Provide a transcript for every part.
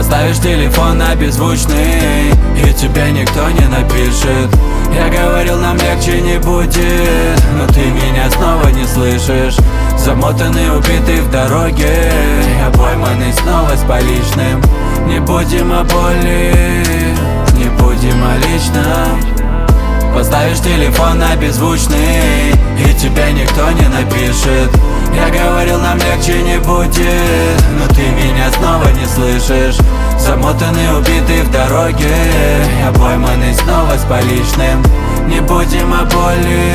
Поставишь телефон на беззвучный, и тебя никто не напишет. Я говорил, нам легче не будет, но ты меня снова не слышишь. Замотанный, убитый в дороге, я пойманный снова с поличным. Не будем о боли, не будем о личном. Поставишь телефон на беззвучный, и тебя никто не напишет. Я говорил, нам легче не будет, но ты меня снова не слышишь. Замотанный, убитый в дороге, я пойманный снова с поличным. Не будем о боли,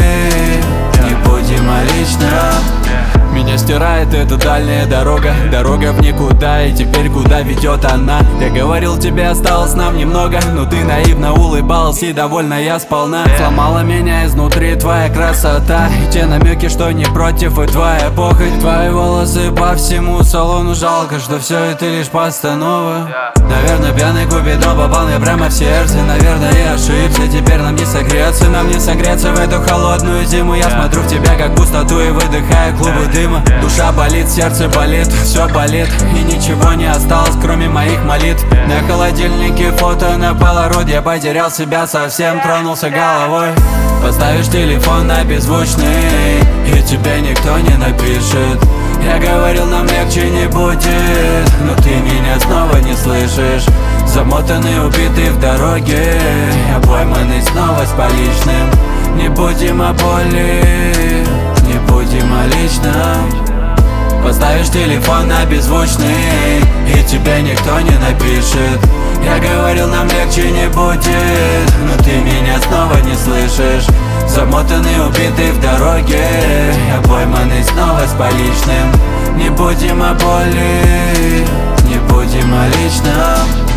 не будем о личном. Меня стирает эта дальняя дорога, дорога в никуда, и теперь куда ведет она? Я говорил, тебе осталось нам немного, но ты наивно улыбалась, и довольна я сполна. Сломала меня изнутри твоя красота, и те намеки, что не против, и твоя похоть. Твои волосы по всему салону, жалко, что все это лишь постанова. Наверное, пьяный Купидон попал мне прямо в сердце. Наверное, я ошибся, теперь нам не согреться. Нам не согреться в эту холодную зиму. Я смотрю в тебя как в пустоту и выдыхаю клубы дыма. Душа болит, сердце болит, все болит, и ничего не осталось, кроме моих молитв. На холодильнике фото на полароид, я потерял себя совсем, тронулся головой. Поставишь телефон на беззвучный, и тебя никто не напишет. Я говорил, нам легче не будет, но ты меня снова не слышишь. Замотанный, убитый в дороге, я пойманный снова с поличным. Не будем о боли, не будем о личном. Поставишь телефон на беззвучный, и тебя никто не напишет. Я говорил, нам легче не будет, но ты меня снова не слышишь. Замотанный, убитый в дороге, я пойманный снова с поличным. Не будем о боли, не будем о личном.